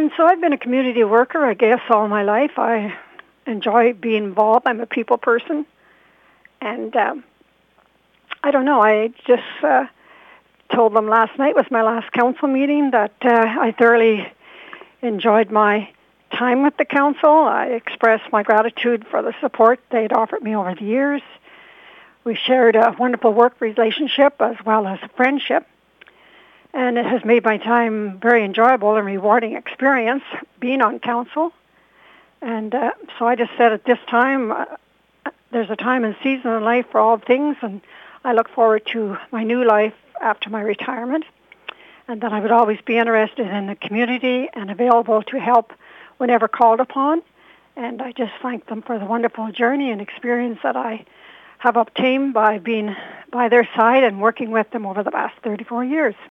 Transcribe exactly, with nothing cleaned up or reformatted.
And so I've been a community worker, I guess, all my life. I enjoy being involved. I'm a people person. And um, I don't know, I just uh, told them last night was my last council meeting that uh, I thoroughly enjoyed my time with the council. I expressed my gratitude for the support they'd offered me over the years. We shared a wonderful work relationship as well as a friendship. And it has made my time very enjoyable and rewarding experience being on council. And uh, so I just said at this time, uh, there's a time and season in life for all things, and I look forward to my new life after my retirement, and that I would always be interested in the community and available to help whenever called upon. And I just thank them for the wonderful journey and experience that I have obtained by being by their side and working with them over the past thirty-four years.